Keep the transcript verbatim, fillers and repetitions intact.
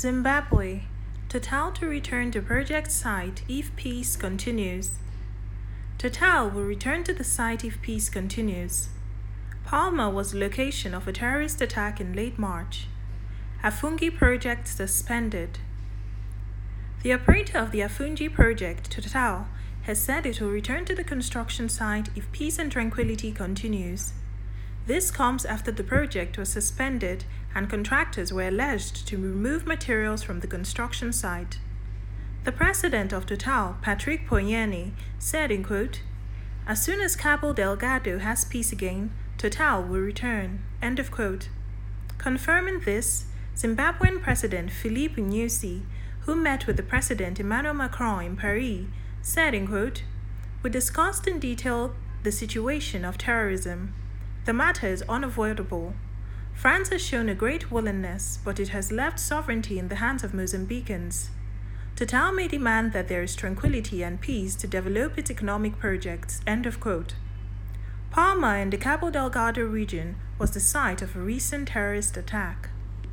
Zimbabwe. Total to return to project site if peace continues. Total will return to the site if peace continues. Palma was the location of a terrorist attack in late March. Afungi project suspended. The operator of the Afungi project, Total, has said it will return to the construction site if peace and tranquility continues. This comes after the project was suspended and contractors were alleged to remove materials from the construction site. The president of Total, Patrick Pouyanné, said in quote, "As soon as Cabo Delgado has peace again, Total will return." End of quote. Confirming this, Zimbabwean President Filipe Nyusi, who met with the President Emmanuel Macron in Paris, said in quote, "We discussed in detail the situation of terrorism. The matter is unavoidable. France has shown a great willingness, but it has left sovereignty in the hands of Mozambicans. Total may demand that there is tranquility and peace to develop its economic projects." End of quote. Palma in the Cabo Delgado region was the site of a recent terrorist attack.